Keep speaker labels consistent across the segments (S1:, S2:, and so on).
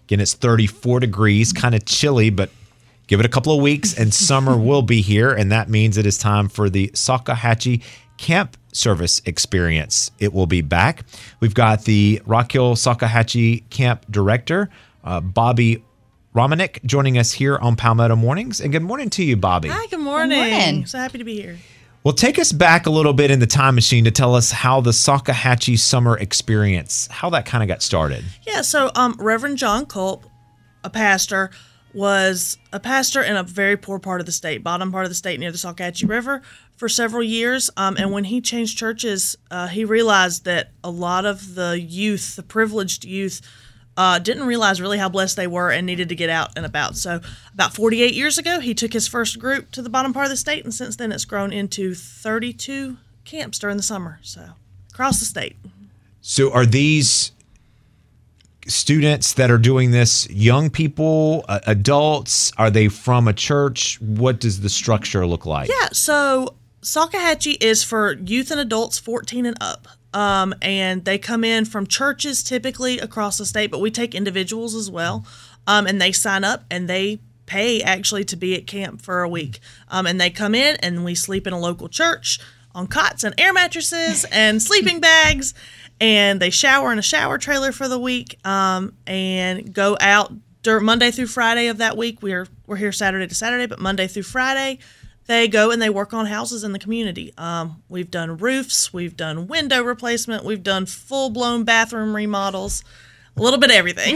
S1: Again, it's 34 degrees, kind of chilly, but give it a couple of weeks and summer will be here. And that means it is time for the Salkehatchie Camp Service Experience. It will be back. We've got the Rock Hill Salkehatchie Camp Director, Bobby Romanek, joining us here on Palmetto Mornings. And good morning to you, Bobby.
S2: Hi, good morning.
S3: Good morning.
S2: So happy to be here.
S1: Well, take us back a little bit in the time machine to tell us how the Salkehatchie Summer Experience, how that kind of got started.
S2: Yeah, so Reverend John Culp, a pastor, was a pastor in a very poor part of the state, bottom part of the state near the Salkehatchie River for several years. And when he changed churches, he realized that a lot of the youth, the privileged youth, didn't realize really how blessed they were and needed to get out and about. So about 48 years ago, he took his first group to the bottom part of the state, and since then it's grown into 32 camps during the summer, so across the state.
S1: So are these students that are doing this young people, adults? Are they from a church? What does the structure look like?
S2: Yeah, so Salkehatchie is for youth and adults 14 and up. And they come in from churches typically across the state, but we take individuals as well. And they sign up and they pay actually to be at camp for a week. And they come in and we sleep in a local church on cots and air mattresses and sleeping bags. And they shower in a shower trailer for the week and go out during Monday through Friday of that week. We're here Saturday to Saturday, but Monday through Friday, they go and they work on houses in the community. We've done roofs, we've done window replacement, we've done full-blown bathroom remodels, a little bit of everything.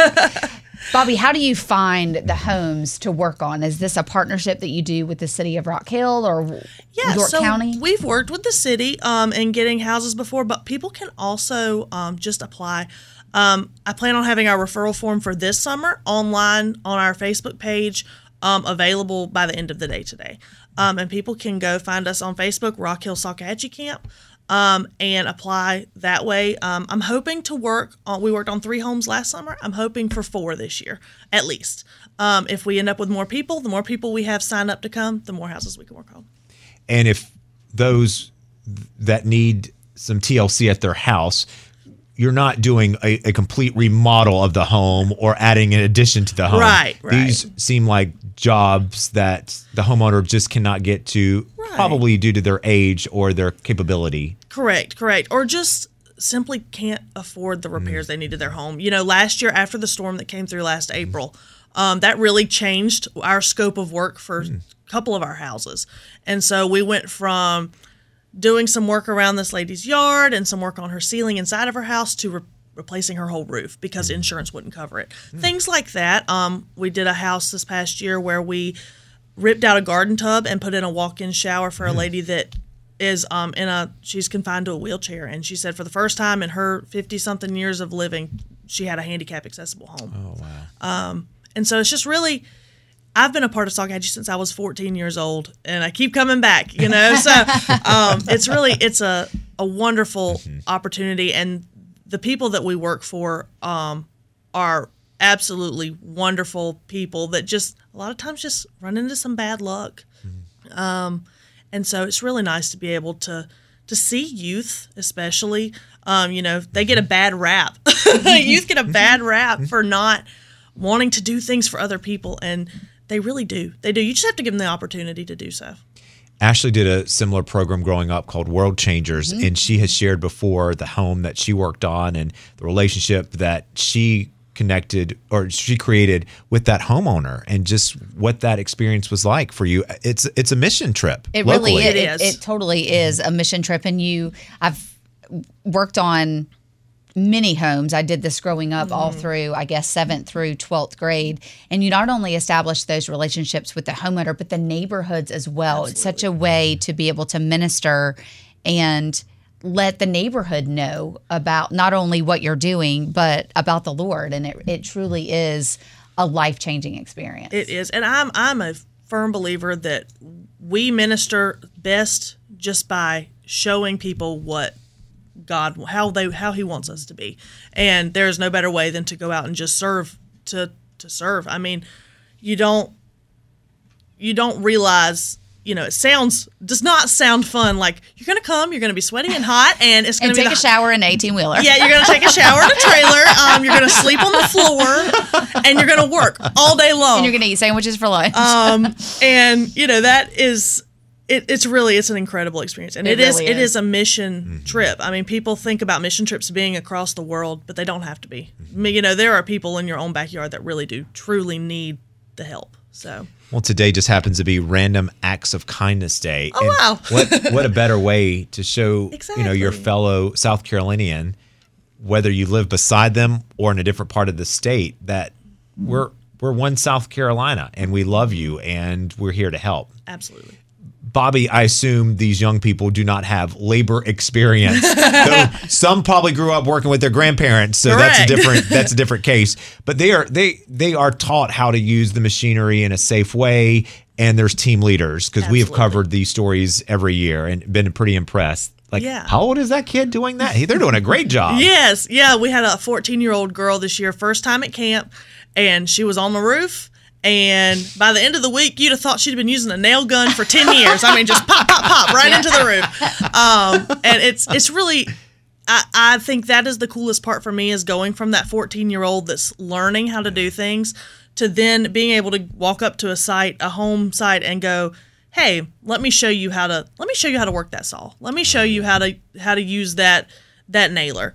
S3: Bobby, how do you find the homes to work on? Is this a partnership that you do with the city of Rock Hill or York County?
S2: We've worked with the city in getting houses before, but people can also just apply. I plan on having our referral form for this summer online on our Facebook page, available by the end of the day today. And people can go find us on Facebook, Rock Hill Salkehatchie Camp, and apply that way. I'm hoping to we worked on 3 homes last summer. I'm hoping for 4 this year, at least. If we end up with more people, the more people we have signed up to come, the more houses we can work on.
S1: And if those that need some TLC at their house, you're not doing a complete remodel of the home or adding an addition to the home.
S2: Right.
S1: These seem like jobs that the homeowner just cannot get to, probably due to their age or their capability.
S2: Correct. Or just simply can't afford the repairs they need to their home. You know, last year after the storm that came through last April, that really changed our scope of work for a couple of our houses. And so we went from doing some work around this lady's yard and some work on her ceiling inside of her house to replacing her whole roof because insurance wouldn't cover it. Things like that. We did a house this past year where we ripped out a garden tub and put in a walk-in shower for a lady that is she's confined to a wheelchair. And she said for the first time in her 50-something years of living, she had a handicap-accessible home. Oh, wow. And so it's just really, I've been a part of Salkehatchie since I was 14 years old, and I keep coming back, you know. So it's a wonderful opportunity, and the people that we work for are absolutely wonderful people that just a lot of times just run into some bad luck. And so it's really nice to be able to see youth, especially, they get a bad rap. Youth get a bad rap for not wanting to do things for other people, and they really do. They do. You just have to give them the opportunity to do so.
S1: Ashley did a similar program growing up called World Changers, and she has shared before the home that she worked on and the relationship that she connected or she created with that homeowner and just what that experience was like for you. It's a mission trip.
S3: It
S1: locally.
S3: really is. It totally is a mission trip. And I've worked on many homes. I did this growing up all through, 7th through 12th grade. And you not only establish those relationships with the homeowner, but the neighborhoods as well. Absolutely. It's such a way to be able to minister and let the neighborhood know about not only what you're doing, but about the Lord. And it truly is a life-changing experience.
S2: It is. And I'm a firm believer that we minister best just by showing people what God, how He wants us to be. And there's no better way than to go out and just serve to serve. I mean, you don't realize, it does not sound fun. Like, you're going to come, you're going to be sweaty and hot, and it's going to be
S3: take a shower in an 18-wheeler.
S2: Yeah, you're going to take a shower in a trailer. You're going to sleep on the floor. and you're going to work all day long.
S3: And you're going to eat sandwiches for lunch.
S2: And that is it's an incredible experience, and it is a mission trip. I mean, people think about mission trips being across the world, but they don't have to be. I mean, there are people in your own backyard that really do truly need the help. So.
S1: Well, today just happens to be Random Acts of Kindness Day.
S2: Oh, wow.
S1: What a better way to show your fellow South Carolinian, whether you live beside them or in a different part of the state, that we're one South Carolina and we love you and we're here to help.
S2: Absolutely.
S1: Bobby, I assume these young people do not have labor experience. Though some probably grew up working with their grandparents, so
S2: Correct.
S1: that's a different case. But they are taught how to use the machinery in a safe way, and there's team leaders, because we have covered these stories every year and been pretty impressed. Like, how old is that kid doing that? They're doing a great job.
S2: Yes. Yeah, we had a 14-year-old girl this year, first time at camp, and she was on the roof. And by the end of the week, you'd have thought she'd been using a nail gun for 10 years. I mean, just pop, pop, pop right into the roof. And it's really, I think that is the coolest part for me, is going from that 14-year-old that's learning how to do things to then being able to walk up to a home site and go, hey, let me show you how to work that saw. Let me show you how to use that nailer.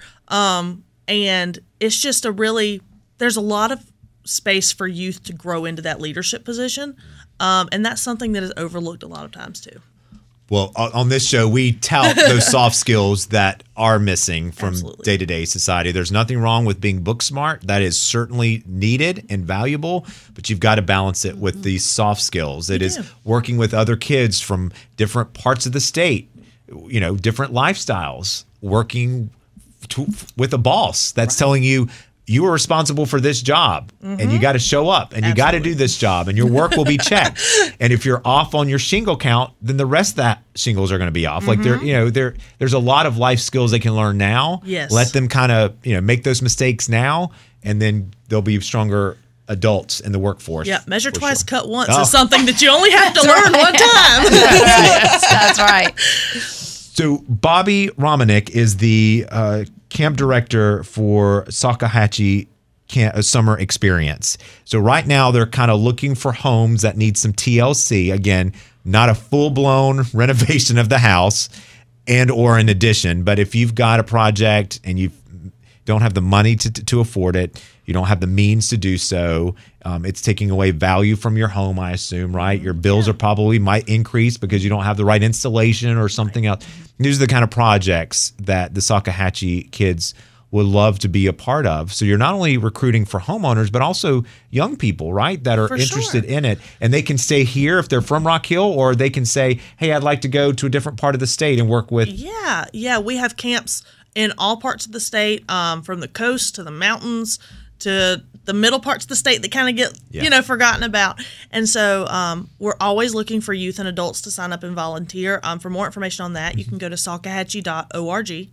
S2: And it's just there's a lot of space for youth to grow into that leadership position. And that's something that is overlooked a lot of times too.
S1: Well, on this show, we tout those soft skills that are missing from day-to-day society. There's nothing wrong with being book smart. That is certainly needed and valuable, but you've got to balance it with these soft skills. It is working with other kids from different parts of the state, different lifestyles, working with a boss that's telling you, you are responsible for this job, and you got to show up, and you got to do this job, and your work will be checked. And if you're off on your shingle count, then the rest of that shingles are going to be off. Like there's a lot of life skills they can learn now.
S2: Yes.
S1: Let them kind of make those mistakes now, and then they'll be stronger adults in the workforce.
S2: Yeah, measure twice, cut once is something that you only have to learn one time.
S3: That's right.
S1: So Bobby Romanek is the camp director for Salkehatchie Summer Experience. So right now they're kind of looking for homes that need some TLC. Again, not a full-blown renovation of the house and or an addition, but if you've got a project and you don't have the money to afford it, you don't have the means to do so, it's taking away value from your home, I assume, right? Your bills are probably might increase because you don't have the right installation or something else. These are the kind of projects that the Salkehatchie kids would love to be a part of. So you're not only recruiting for homeowners, but also young people, right, that are interested in it. And they can stay here if they're from Rock Hill, or they can say, hey, I'd like to go to a different part of the state and work with.
S2: Yeah. We have camps in all parts of the state, from the coast to the mountains to the middle parts of the state that kind of get, forgotten about. And so we're always looking for youth and adults to sign up and volunteer. For more information on that, you can go to salkehatchie.org.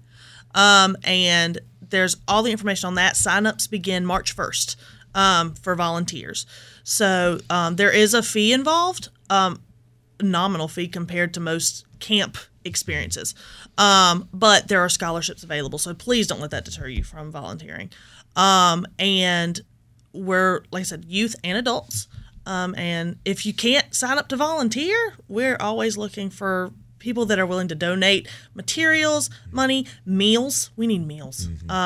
S2: And there's all the information on that. Sign-ups begin March 1st for volunteers. So there is a fee involved, nominal fee compared to most camp experiences. But there are scholarships available, so please don't let that deter you from volunteering. And we're, like I said, youth and adults. And if you can't sign up to volunteer, we're always looking for people that are willing to donate materials, money, meals. We need meals.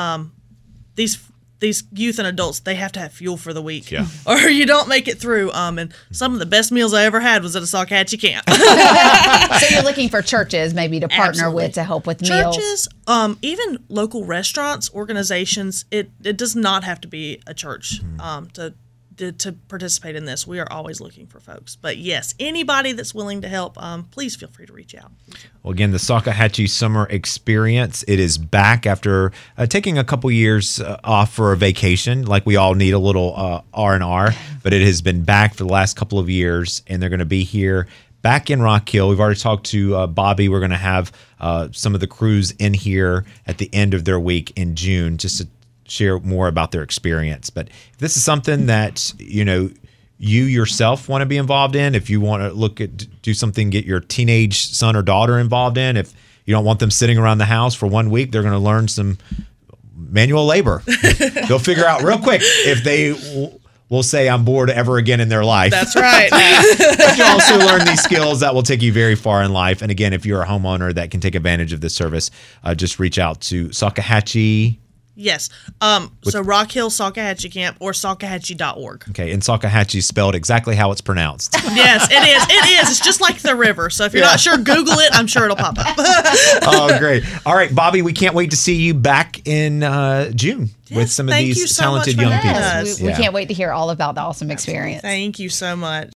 S2: These youth and adults, they have to have fuel for the week, or you don't make it through. And some of the best meals I ever had was at a Salkehatchie camp.
S3: So you're looking for churches maybe to partner with to help with meals?
S2: Churches, even local restaurants, organizations. It does not have to be a church to participate in this. We are always looking for folks. But yes, anybody that's willing to help, please feel free to reach out.
S1: Well, again, the Salkehatchie Summer Experience, it is back after taking a couple years off for a vacation. Like we all need a little R&R, but it has been back for the last couple of years, and they're going to be here back in Rock Hill. We've already talked to Bobby. We're going to have some of the crews in here at the end of their week in June just to share more about their experience. But if this is something that you yourself want to be involved in, if you want to do something, get your teenage son or daughter involved in, if you don't want them sitting around the house for 1 week, they're going to learn some manual labor. They'll figure out real quick if they will say I'm bored ever again in their life.
S2: That's right.
S1: But you also learn these skills that will take you very far in life. And again, if you're a homeowner that can take advantage of this service, just reach out to Salkehatchie.
S2: Yes. So Rock Hill Salkehatchie Camp or salkehatchie.org.
S1: Okay, and Salkehatchie spelled exactly how it's pronounced.
S2: Yes, it is. It is. It's just like the river. So if you're not sure, Google it. I'm sure it'll pop up.
S1: Oh, great. All right, Bobby, we can't wait to see you back in June with some of
S2: thank you
S1: these
S2: so
S1: talented
S2: much for
S1: young
S2: having
S1: people.
S2: us.
S3: We can't wait to hear all about the awesome experience.
S2: Thank you so much.